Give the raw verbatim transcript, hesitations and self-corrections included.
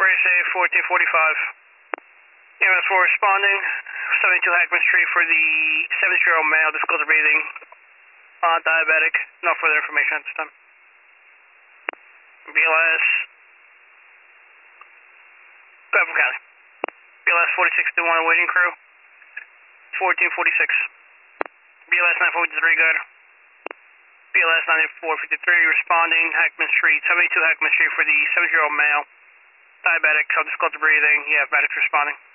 Race A fourteen forty-five. Ambulance four responding, seventy-two Hackman Street for the seventy-year-old male, difficulty breathing, uh, diabetic, no further information at this time. B L S, Grapevine County. B L S forty-six to one waiting crew, fourteen forty-six. B L S nine four three good. B L S ninety-four fifty-three responding, Hackman Street, seventy-two Hackman Street for the seventy-year-old male, diabetic, difficulty breathing, yeah, medics responding.